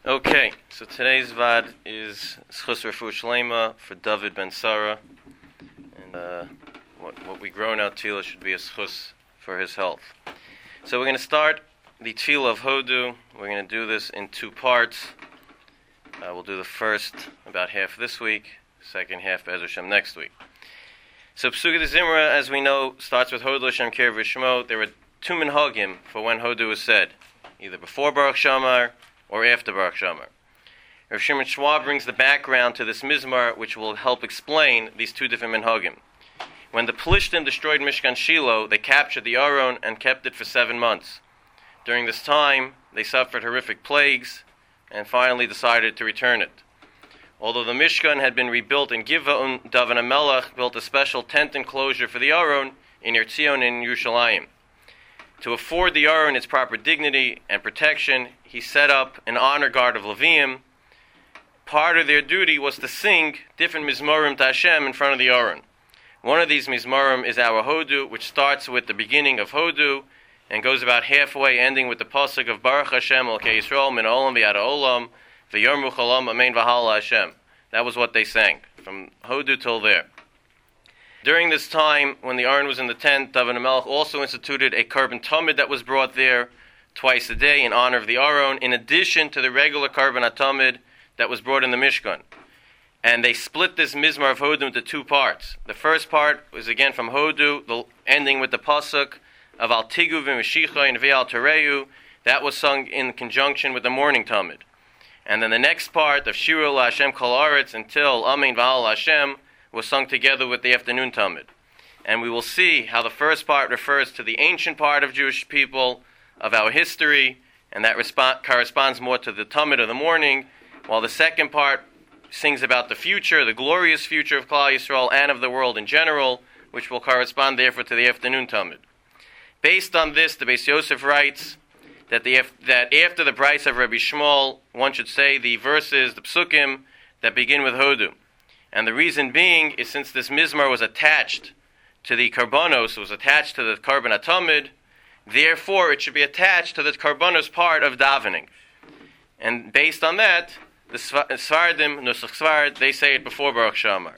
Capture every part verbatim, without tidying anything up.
Okay, so today's vad is Schus Refu Shlema for David Ben Sarah, and uh, what, what we grow now Tefillah should be a Schus for his health. So we're going to start the Tefillah of Hodu. We're going to do this in two parts. Uh, we'll do the first about half this week, second half Be'ez Hashem next week. So Psukim Zimra, as we know, starts with Hodu Hashem Kir V'Shmo. There are two minhagim for when Hodu is said, either before Baruch Shamar or after Baruch Shamar. Rav Shimon Schwab brings the background to this mizmar, which will help explain these two different minhagim. When the Pelishtim destroyed Mishkan Shiloh, they captured the Aron and kept it for seven months. During this time, they suffered horrific plagues and finally decided to return it. Although the Mishkan had been rebuilt in Givaon, David HaMelech built a special tent enclosure for the Aron in Erzion and in Yerushalayim. To afford the Aron its proper dignity and protection, he set up an honor guard of Leviim. Part of their duty was to sing different mizmorim to Hashem in front of the Aron. One of these mizmorim is our Hodu, which starts with the beginning of Hodu and goes about halfway, ending with the pasuk of Baruch Hashem Elokei Yisrael min olam v'yad olam v'yormu cholam amen v'hala Hashem. That was what they sang from Hodu till there. During this time, when the Aron was in the tent, David HaMelech also instituted a Korban Tamid that was brought there twice a day in honor of the Aron, in addition to the regular Korban Tamid that was brought in the Mishkan. And they split this Mizmar of Hodu into two parts. The first part was again from Hodu, the, ending with the pasuk of Al Tigu v'Mashicha and Ve'al Tereu. That was sung in conjunction with the morning Tamid. And then the next part of Shiru LaHashem Kol Haaretz until Amen V'Hal Hashem was sung together with the afternoon Tamid. And we will see how the first part refers to the ancient part of Jewish people, of our history, and that resp- corresponds more to the Tamid of the morning, while the second part sings about the future, the glorious future of Klal Yisrael and of the world in general, which will correspond therefore to the afternoon Tamid. Based on this, the Beis Yosef writes that, the, that after the Brais of Rabbi Shmuel, one should say the verses, the Psukim, that begin with Hodu. And the reason being is since this mizmar was attached to the karbanos, it was attached to the Korban Tamid, therefore it should be attached to the karbanos part of davening. And based on that, the Svardim, Nusach Svard, they say it before Baruch Shamar.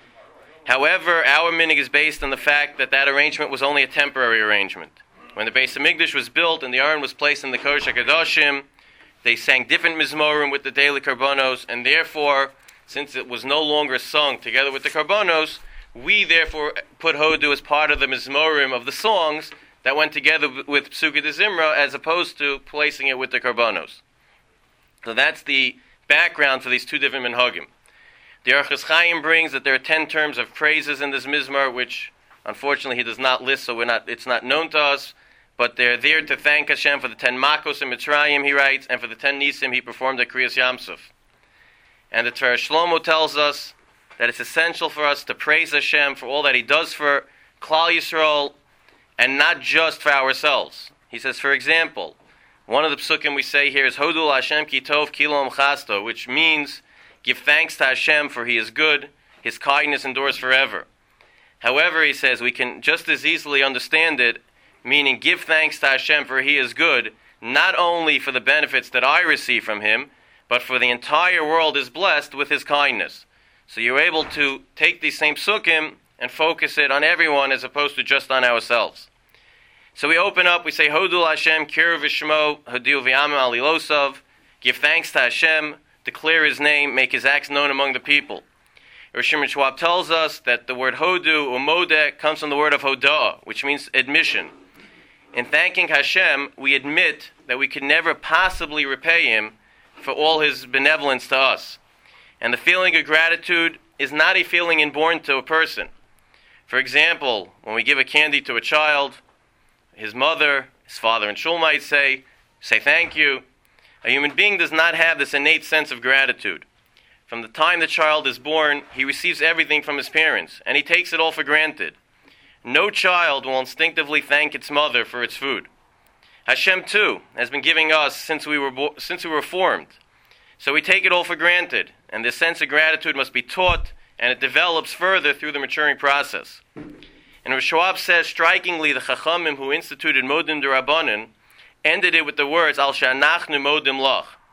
However, our minig is based on the fact that that arrangement was only a temporary arrangement. When the Beis HaMikdash was built and the Aron was placed in the Kodesh HaKadoshim, they sang different mizmorim with the daily karbanos, and therefore, since it was no longer sung together with the karbanos, we therefore put Hodu as part of the mizmorim of the songs that went together with Psukim Zimra, as opposed to placing it with the karbanos. So that's the background for these two different minhagim. The Orchos Chaim brings that there are ten terms of praises in this mizmar, which unfortunately he does not list, so we're not, it's not known to us, but they're there to thank Hashem for the ten makos in Mitzrayim, he writes, and for the ten nisim he performed at Kriyas Yamsuf. And the Torah Shlomo tells us that it's essential for us to praise Hashem for all that He does for Klal Yisrael, and not just for ourselves. He says, for example, one of the psukim we say here is Hodu Hashem ki tov ki lo chasto, which means give thanks to Hashem for He is good, His kindness endures forever. However, he says, we can just as easily understand it, meaning give thanks to Hashem for He is good, not only for the benefits that I receive from Him, but for the entire world is blessed with His kindness. So you're able to take these same psukim and focus it on everyone as opposed to just on ourselves. So we open up, we say, Hodu Hashem, Kir V'Shmo, Hodu V'Yamim Alilosav, give thanks to Hashem, declare His name, make His acts known among the people. Rav Shimon Schwab tells us that the word Hodu, or Modeh, comes from the word of Hodah, which means admission. In thanking Hashem, we admit that we could never possibly repay Him for all His benevolence to us. And the feeling of gratitude is not a feeling inborn to a person. For example, when we give a candy to a child, his mother, his father and shul might say, say thank you. A human being does not have this innate sense of gratitude. From the time the child is born, he receives everything from his parents, and he takes it all for granted. No child will instinctively thank its mother for its food. Hashem, too, has been giving us since we were bo- since we were formed. So we take it all for granted, and this sense of gratitude must be taught, and it develops further through the maturing process. And Rav Schwab says, strikingly, the Chachamim who instituted Modim D'Rabbanan ended it with the words, Al She'anachnu Modim Lach.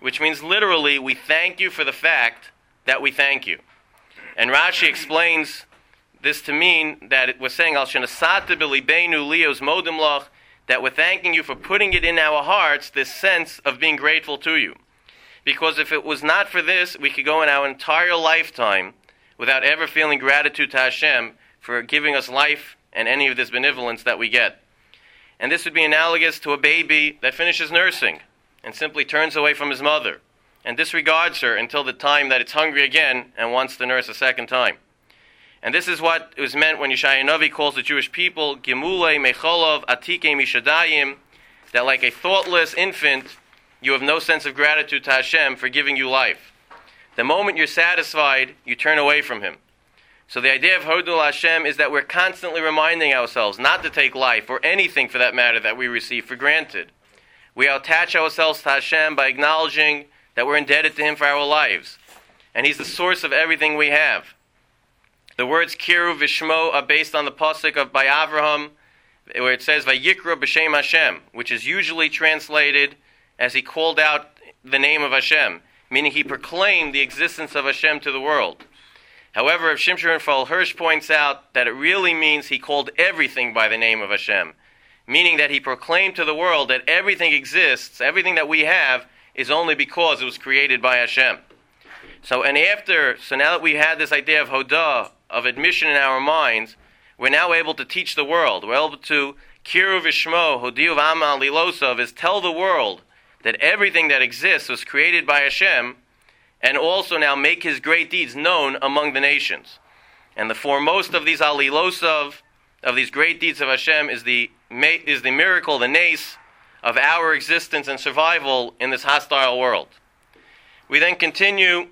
which means literally, we thank you for the fact that we thank you. And Rashi explains this to mean that it was saying, Al Shenasata B'Libeinu Lios Modim Lach, that we're thanking you for putting it in our hearts, this sense of being grateful to you. Because if it was not for this, we could go in our entire lifetime without ever feeling gratitude to Hashem for giving us life and any of this benevolence that we get. And this would be analogous to a baby that finishes nursing and simply turns away from his mother and disregards her until the time that it's hungry again and wants to nurse a second time. And this is what was meant when Yeshaya Navi calls the Jewish people, Gimulei Mecholov Atike Mishadayim, that like a thoughtless infant, you have no sense of gratitude to Hashem for giving you life. The moment you're satisfied, you turn away from Him. So the idea of Hodul Hashem is that we're constantly reminding ourselves not to take life, or anything for that matter that we receive, for granted. We attach ourselves to Hashem by acknowledging that we're indebted to Him for our lives. And He's the source of everything we have. The words Kiru Vishmo are based on the pasuk of by Avraham, where it says Vayikra B'Shem Hashem, which is usually translated as he called out the name of Hashem, meaning he proclaimed the existence of Hashem to the world. However, if Shimshon Raphael Hirsch points out that it really means he called everything by the name of Hashem, meaning that he proclaimed to the world that everything exists, everything that we have, is only because it was created by Hashem. So, and after, so now that we had this idea of Hodah, of admission in our minds, we're now able to teach the world. We're able to Kiru Vishmo, Hodiu V'Amal Lilosov, is tell the world that everything that exists was created by Hashem, and also now make His great deeds known among the nations. And the foremost of these Alilosov, of these great deeds of Hashem, is the is the miracle, the nace, of our existence and survival in this hostile world. We then continue,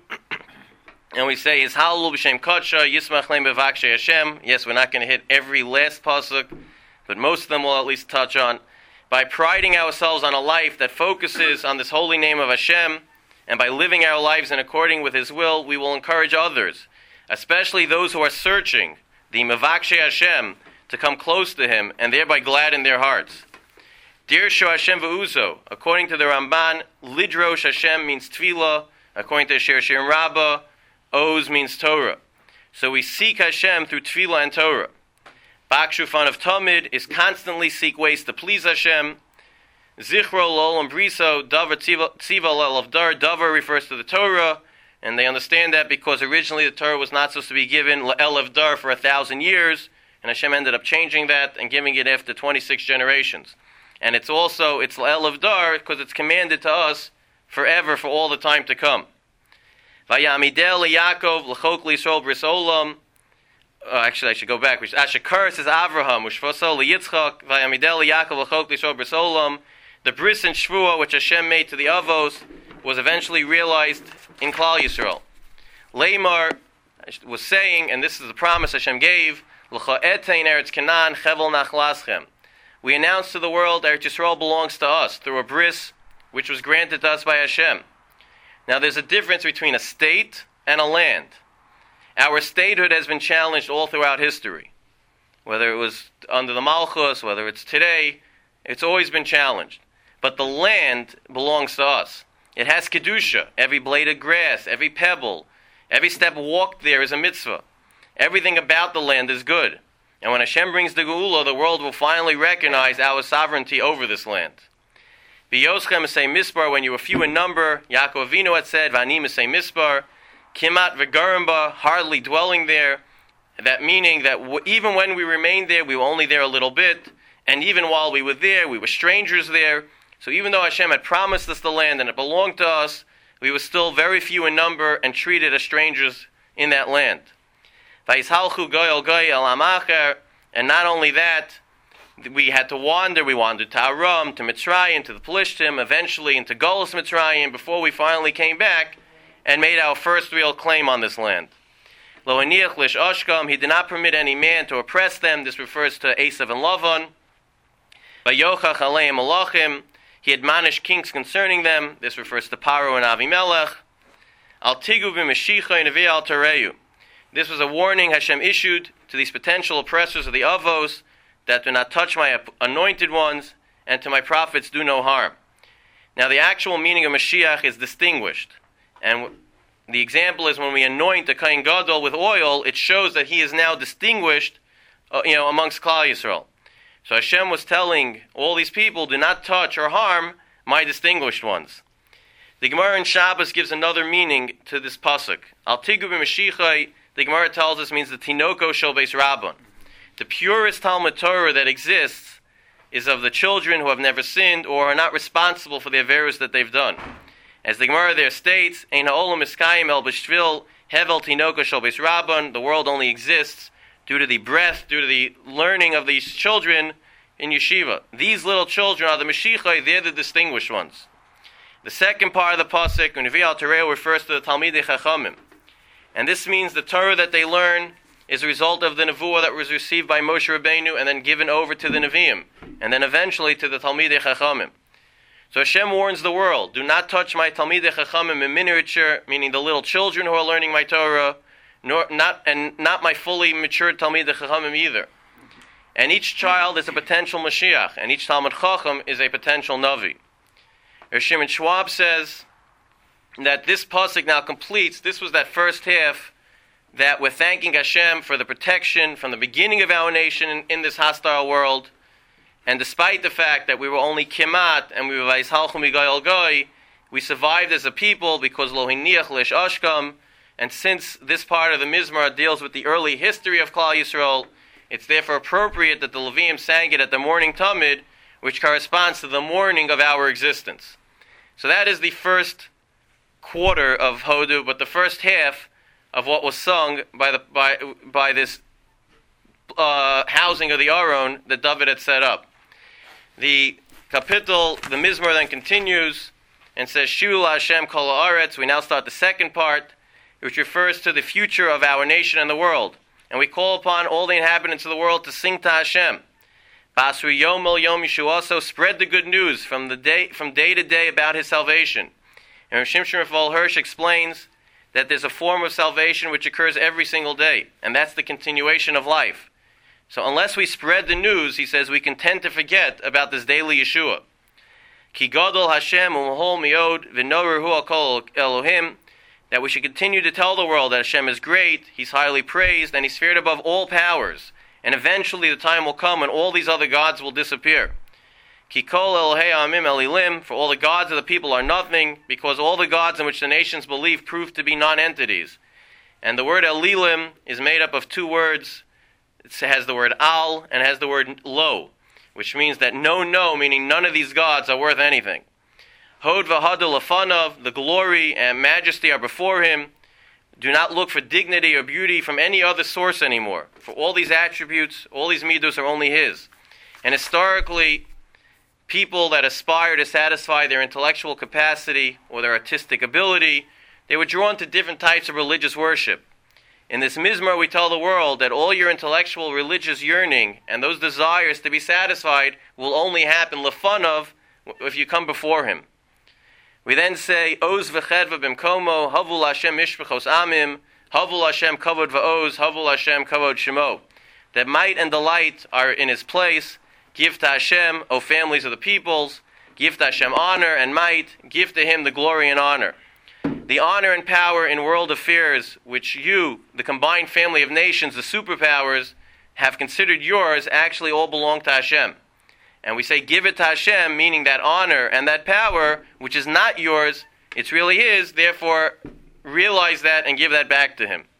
and we say, Is Hallelu B'Shem Kodsha, Yismach Leim B'Vakshe Hashem. Yes, we're not going to hit every last pasuk, but most of them we'll at least touch on. By priding ourselves on a life that focuses on this holy name of Hashem, and by living our lives in according with His will, we will encourage others, especially those who are searching, the Mevakshe Hashem, to come close to Him, and thereby gladden their hearts. Dirsho Hashem V'uzo, according to the Ramban, Lidrosh Hashem means Tefillah, according to Shir Shirim Rabbah, Oz means Torah. So we seek Hashem through Tefillah and Torah. Bakshufan of Tamid is constantly seek ways to please Hashem. Zichro L'olam Briso, Davar Tziva L'elav Dar, Davar refers to the Torah, and they understand that because originally the Torah was not supposed to be given L'elav Dar for a thousand years, and Hashem ended up changing that and giving it after twenty-six generations. And it's also, it's L'elav Dar because it's commanded to us forever, for all the time to come. Vayamidel Yaakov L'chok L'Yisrael Bris Olam. Uh, actually, I should go back. Ashakar says Avraham, Ushvosol Yitzchak, Vayamidel Yaakov L'chok L'Yisrael Bris Olam. The bris and shvua which Hashem made to the Avos was eventually realized in Klal Yisrael. Leimar was saying, and this is the promise Hashem gave, L'cha etein Eretz Canaan chevel nachlaschem. We announced to the world Eretz Yisrael belongs to us through a bris which was granted to us by Hashem. Now there's a difference between a state and a land. Our statehood has been challenged all throughout history. Whether it was under the Malchus, whether it's today, it's always been challenged. But the land belongs to us. It has Kedusha. Every blade of grass, every pebble, every step walked there is a mitzvah. Everything about the land is good. And when Hashem brings the Geula, the world will finally recognize our sovereignty over this land. V'yoschem esei mispar, when you were few in number, Yaakov Avinu had said, V'anim esei mispar, kimat v'garimba, hardly dwelling there. That meaning that w- even when we remained there, we were only there a little bit. And even while we were there, we were strangers there. So even though Hashem had promised us the land and it belonged to us, we were still very few in number and treated as strangers in that land. Vayishalchu goyal goy al amacher, and not only that, we had to wander. We wandered to Aram, to Mitzrayim, to the Pelishtim, eventually into Golus Mitzrayim, before we finally came back and made our first real claim on this land. Lo aniach lish ashkam, He did not permit any man to oppress them. This refers to Esav and Lavan. Vayochach aleim malachim, He admonished kings concerning them. This refers to Paro and Avimelech. Al tigu b'mashicha nevi al tareyu. This was a warning Hashem issued to these potential oppressors of the Avos, that do not touch my anointed ones, and to my prophets do no harm. Now, the actual meaning of Mashiach is distinguished. And the example is when we anoint a Kohen Gadol with oil, it shows that he is now distinguished, uh, you know, amongst Klal Yisrael. So Hashem was telling all these people, do not touch or harm my distinguished ones. The Gemara in Shabbos gives another meaning to this pasuk. Al tigu b'mashichai, the Gemara tells us, means the tinoko shel beis Rabban. The purest Talmud Torah that exists is of the children who have never sinned or are not responsible for the averus that they've done. As the Gemara there states, Ein ha'olam iskayim el b'shvil hevel tinoko shel beis Rabban, the world only exists due to the breath, due to the learning of these children in yeshiva. These little children are the Mashiachai, they're the distinguished ones. The second part of the pasuk, Unevi al Torah, refers to the Talmidei Chachamim. And this means the Torah that they learn is a result of the Nevuah that was received by Moshe Rabbeinu and then given over to the Nevi'im, and then eventually to the Talmidei Chachamim. So Hashem warns the world, do not touch my Talmidei Chachamim in miniature, meaning the little children who are learning my Torah, nor, not, and not my fully matured Talmidei Chachamim either. And each child is a potential Mashiach, and each Talmid Chacham is a potential Navi. Rav Shimon Schwab says that this pasuk now completes, this was that first half, that we're thanking Hashem for the protection from the beginning of our nation in, in this hostile world, and despite the fact that we were only kimat, and we were vayishalchu migoy goy, we survived as a people because lo hiniach lish ashkam, and since this part of the Mizmar deals with the early history of Klal Yisrael, it's therefore appropriate that the Levium sang it at the morning Tamid, which corresponds to the morning of our existence. So that is the first quarter of Hodu, but the first half of what was sung by the by by this uh, housing of the Aron that David had set up. The kapitel, the Mizmor then continues and says, Shilu Hashem kol haaretz. We now start the second part, which refers to the future of our nation and the world. And we call upon all the inhabitants of the world to sing to Hashem. Basri Yom El Yom Yeshuaso, spread the good news from the day from day to day about His salvation. And Rav Shimshon Raphael Hirsch explains that there's a form of salvation which occurs every single day, and that's the continuation of life. So unless we spread the news, he says, we can tend to forget about this daily Yeshua. Ki Gadol Hashem Umhol Miod V'Norer Hu Hakol Elohim, that we should continue to tell the world that Hashem is great, He's highly praised, and He's feared above all powers. And eventually the time will come when all these other gods will disappear. Ki kol Elohei Amim Elilim, for all the gods of the people are nothing, because all the gods in which the nations believe prove to be non-entities. And the word Elilim is made up of two words. It has the word Al and has the word Lo, which means that no, no, meaning none of these gods are worth anything. Hod v'hadol lefanav, the glory and majesty are before Him. Do not look for dignity or beauty from any other source anymore. For all these attributes, all these midos are only His. And historically, people that aspire to satisfy their intellectual capacity or their artistic ability, they were drawn to different types of religious worship. In this Mizmar, we tell the world that all your intellectual religious yearning and those desires to be satisfied will only happen lefanav if you come before Him. We then say, Oz v'chedva b'mkomo, havul Hashem mishpachos amim, havul Hashem kavod v'oz, havul Hashem kavod shemo. That might and delight are in His place. Give to Hashem, O families of the peoples. Give to Hashem honor and might. Give to Him the glory and honor. The honor and power in world affairs, which you, the combined family of nations, the superpowers, have considered yours, actually all belong to Hashem. And we say, give it to Hashem, meaning that honor and that power, which is not yours, it's really His, therefore realize that and give that back to Him.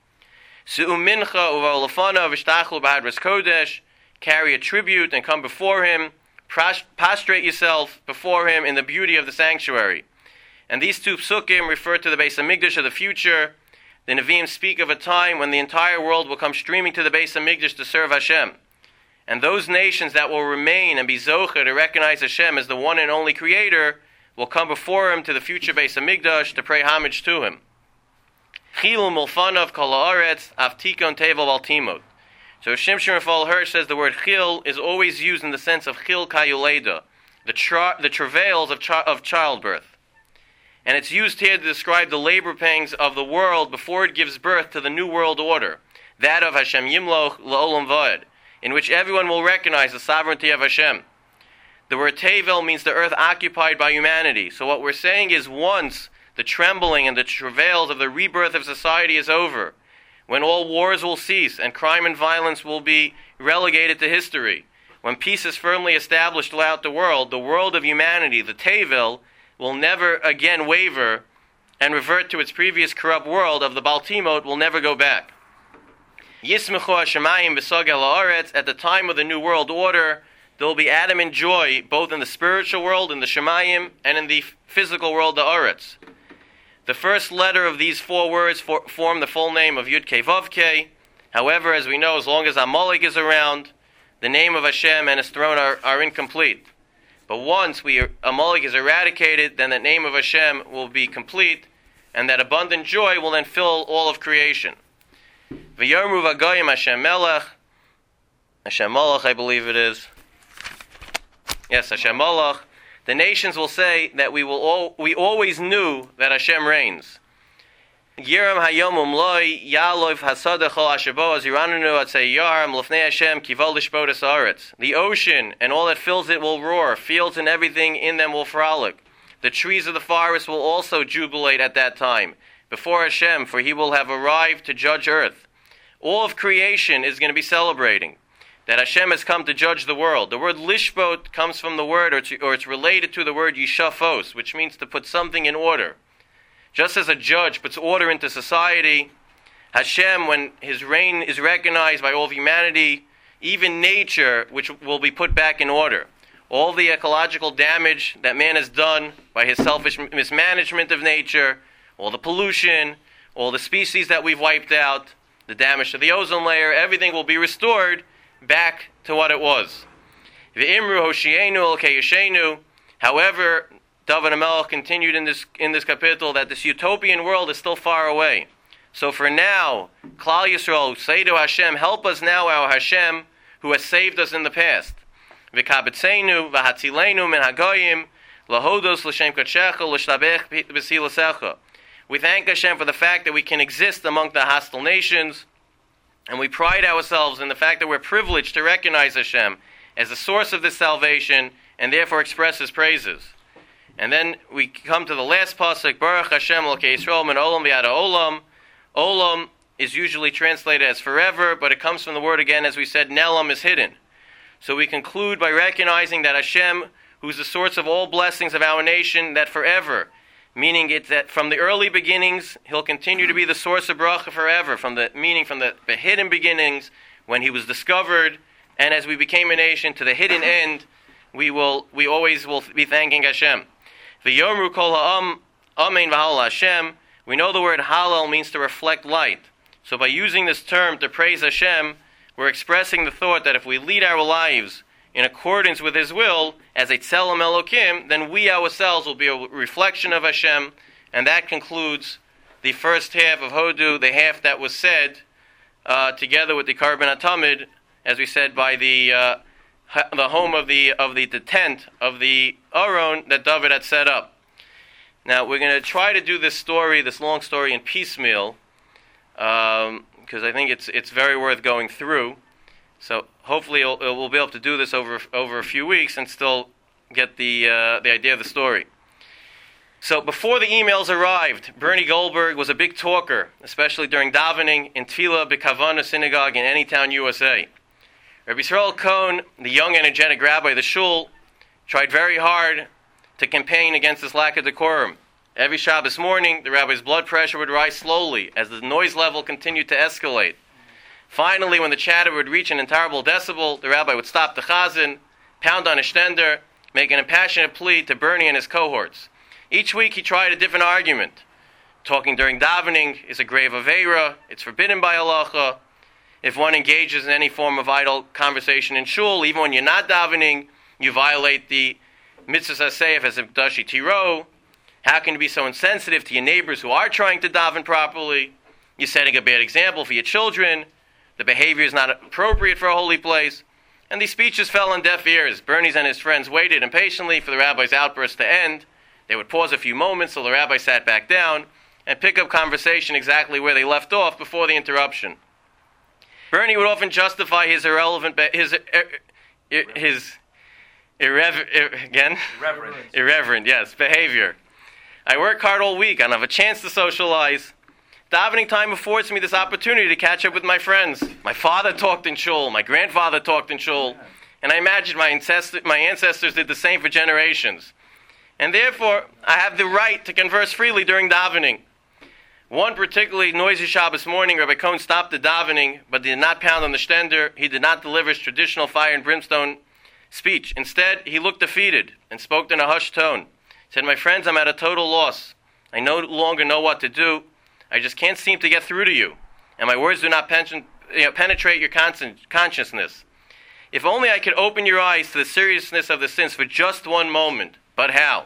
Carry a tribute and come before Him, prostrate yourself before Him in the beauty of the sanctuary. And these two psukim refer to the Beis HaMikdash of the future. The Nevi'im speak of a time when the entire world will come streaming to the Beis HaMikdash to serve Hashem. And those nations that will remain and be zocher to recognize Hashem as the one and only Creator will come before Him to the future Beis HaMikdash to pray homage to Him. Chilul mulfanav kol haaretz avtikon tevel baltimot. So Shimshon Raphael Hirsch says the word chil is always used in the sense of chil kayuleda, the, tra- the travails of, chi- of childbirth. And it's used here to describe the labor pangs of the world before it gives birth to the new world order, that of Hashem Yimloch La'olam Va'ed, in which everyone will recognize the sovereignty of Hashem. The word Tevel means the earth occupied by humanity. So what we're saying is once the trembling and the travails of the rebirth of society is over, when all wars will cease and crime and violence will be relegated to history, when peace is firmly established throughout the world, the world of humanity, the Tevel, will never again waver and revert to its previous corrupt world of the Baltimot, will never go back. Yismechu hashemayim v'sogel haaretz, at the time of the New World Order, there will be Adam and joy, both in the spiritual world, in the Shemayim, and in the physical world, the Aretz. The first letter of these four words for, form the full name of Yud Kei Vav Kei. However, as we know, as long as Amalek is around, the name of Hashem and His throne are, are incomplete. But once we Amalek is eradicated, then the name of Hashem will be complete, and that abundant joy will then fill all of creation. V'yomru v'goyim Hashem Melech, Hashem Melech, I believe it is. Yes, Hashem Malach. The nations will say that we will all, we always knew that Hashem reigns. Yiram hayom umloi yalov hasadachol ashabo aziranunu atzei yaram lefnei Hashem kivol lishbodas haaretz. The ocean and all that fills it will roar. Fields and everything in them will frolic. The trees of the forest will also jubilate at that time before Hashem, for He will have arrived to judge earth. All of creation is going to be celebrating that Hashem has come to judge the world. The word lishbot comes from the word, or, to, or it's related to the word yishafos, which means to put something in order. Just as a judge puts order into society, Hashem, when His reign is recognized by all of humanity, even nature, which will be put back in order. All the ecological damage that man has done by his selfish mismanagement of nature, all the pollution, all the species that we've wiped out, the damage to the ozone layer, everything will be restored back to what it was. V'imru hoshienu el keyeshenu. However, David HaMelech continued in this in this kapitel that this utopian world is still far away. So for now, Klal Yisrael, say to Hashem, help us now, our Hashem, who has saved us in the past. V'kabetzenu v'hatzilenu min hagoyim lahodos l'shem kadshecha l'shtabech b'silasecha. We thank Hashem for the fact that we can exist among the hostile nations, and we pride ourselves in the fact that we're privileged to recognize Hashem as the source of this salvation and therefore express His praises. And then we come to the last pasuk, Baruch Hashem Elokei Yisrael min olam v'ad olam. Olam is usually translated as forever, but it comes from the word again, as we said, Nelam is hidden. So we conclude by recognizing that Hashem, who's the source of all blessings of our nation, that forever, meaning it's that from the early beginnings, He'll continue to be the source of bracha forever, from the meaning from the, the hidden beginnings, when He was discovered, and as we became a nation, to the hidden end, we will we always will be thanking Hashem. V'yomru kol ha'am, amen v'halal Hashem. We know the word halal means to reflect light. So by using this term to praise Hashem, we're expressing the thought that if we lead our lives in accordance with His will, as a Tzelem Elokim, then we ourselves will be a reflection of Hashem, and that concludes the first half of Hodu, the half that was said uh, together with the Karban HaTamid, as we said, by the uh, the home of the of the, the tent of the Aron that David had set up. Now we're going to try to do this story, this long story, in piecemeal, because um, I think it's it's very worth going through. So hopefully it'll, we'll be able to do this over over a few weeks and still get the uh, the idea of the story. So before the emails arrived, Bernie Goldberg was a big talker, especially during davening in Tefillah B'Kavana Synagogue in Anytown, U S A. Rabbi Yisrael Cohn, the young energetic rabbi of the shul, tried very hard to campaign against this lack of decorum. Every Shabbos morning, the rabbi's blood pressure would rise slowly as the noise level continued to escalate. Finally, when the chatter would reach an intolerable decibel, the rabbi would stop the chazan, pound on his shtender, make an impassionate plea to Bernie and his cohorts. Each week he tried a different argument. Talking during davening is a grave aveira, it's forbidden by halacha. If one engages in any form of idle conversation in shul, even when you're not davening, you violate the mitzvahs hasayef as a dashi tiro. How can you be so insensitive to your neighbors who are trying to daven properly? You're setting a bad example for your children. The behavior is not appropriate for a holy place. And these speeches fell on deaf ears. Bernie's and his friends waited impatiently for the rabbi's outburst to end. They would pause a few moments till the rabbi sat back down and pick up conversation exactly where they left off before the interruption. Bernie would often justify his irrelevant, his, his irrever- ir- again? Irreverent. Irreverent, yes, behavior. I work hard all week. I don't have a chance to socialize. Davening time affords me this opportunity to catch up with my friends. My father talked in shul. My grandfather talked in shul. And I imagine my, ancestor- my ancestors did the same for generations. And therefore, I have the right to converse freely during davening. One particularly noisy Shabbos morning, Rabbi Cohn stopped the davening, but did not pound on the stender. He did not deliver his traditional fire and brimstone speech. Instead, he looked defeated and spoke in a hushed tone. He said, "My friends, I'm at a total loss. I no longer know what to do. I just can't seem to get through to you, and my words do not pen- you know, penetrate your con- consciousness. If only I could open your eyes to the seriousness of the sins for just one moment. But how?"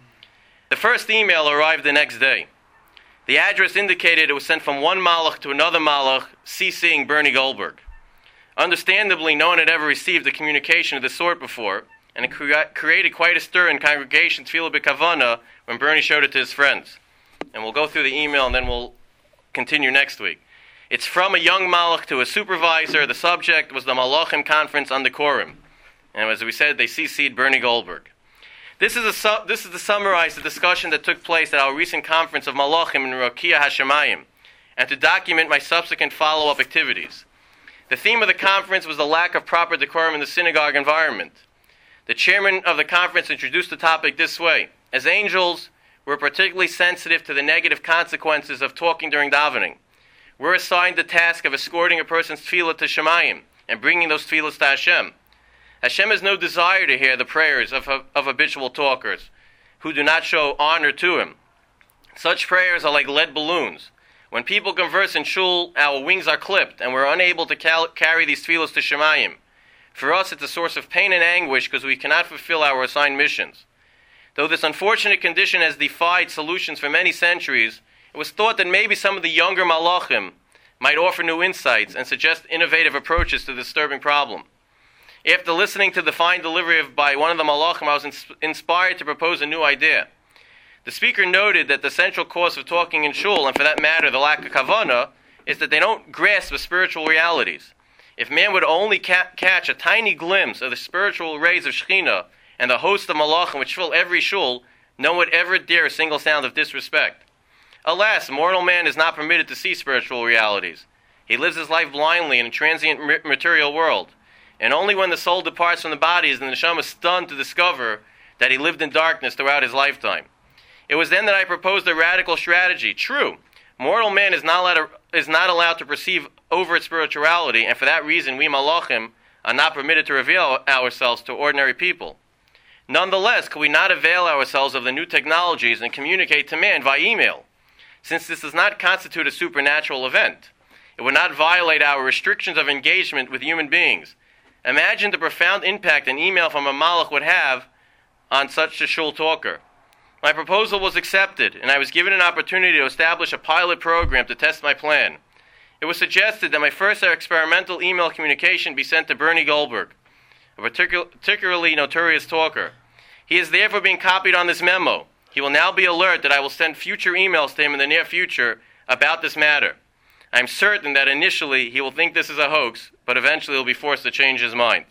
The first email arrived the next day. The address indicated it was sent from one malach to another malach, CCing Bernie Goldberg. Understandably, no one had ever received a communication of this sort before, and it cre- created quite a stir in congregation Tefillah B'Kavana when Bernie showed it to his friends. And we'll go through the email and then we'll continue next week. It's from a young malach to a supervisor. The subject was the Malachim Conference on Decorum. And as we said, they C C'd Bernie Goldberg. This is, a su- this is to summarize the discussion that took place at our recent conference of Malachim in Rokia Hashemayim, and to document my subsequent follow-up activities. The theme of the conference was the lack of proper decorum in the synagogue environment. The chairman of the conference introduced the topic this way: as angels, we're particularly sensitive to the negative consequences of talking during davening. We're assigned the task of escorting a person's tefillah to Shemayim and bringing those tefillahs to Hashem. Hashem has no desire to hear the prayers of, of, of habitual talkers who do not show honor to Him. Such prayers are like lead balloons. When people converse in shul, our wings are clipped and we're unable to cal- carry these tefillahs to Shemayim. For us, it's a source of pain and anguish because we cannot fulfill our assigned missions. Though this unfortunate condition has defied solutions for many centuries, it was thought that maybe some of the younger malachim might offer new insights and suggest innovative approaches to the disturbing problem. After listening to the fine delivery of, by one of the malachim, I was ins- inspired to propose a new idea. The speaker noted that the central cause of talking in shul, and for that matter the lack of kavanah, is that they don't grasp the spiritual realities. If man would only ca- catch a tiny glimpse of the spiritual rays of Shekhinah and the host of malachim which fill every shul, no one would ever dare a single sound of disrespect. Alas, mortal man is not permitted to see spiritual realities. He lives his life blindly in a transient material world, and only when the soul departs from the body is the neshama stunned to discover that he lived in darkness throughout his lifetime. It was then that I proposed a radical strategy. True, mortal man is not allowed to, is not allowed to perceive overt spirituality, and for that reason we malachim are not permitted to reveal ourselves to ordinary people. Nonetheless, could we not avail ourselves of the new technologies and communicate to man via email? Since this does not constitute a supernatural event, it would not violate our restrictions of engagement with human beings. Imagine the profound impact an email from a malach would have on such a shul talker. My proposal was accepted, and I was given an opportunity to establish a pilot program to test my plan. It was suggested that my first experimental email communication be sent to Bernie Goldberg, a particu- particularly notorious talker. He is therefore being copied on this memo. He will now be alert that I will send future emails to him in the near future about this matter. I am certain that initially he will think this is a hoax, but eventually he will be forced to change his mind.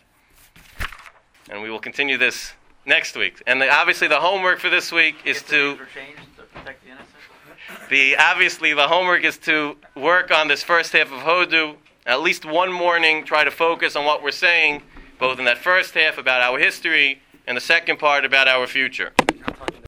And we will continue this next week. And the, obviously the homework for this week is to... The obviously the homework is to work on this first half of Hodu. At least one morning, try to focus on what we're saying, both in that first half about our history and the second part about our future.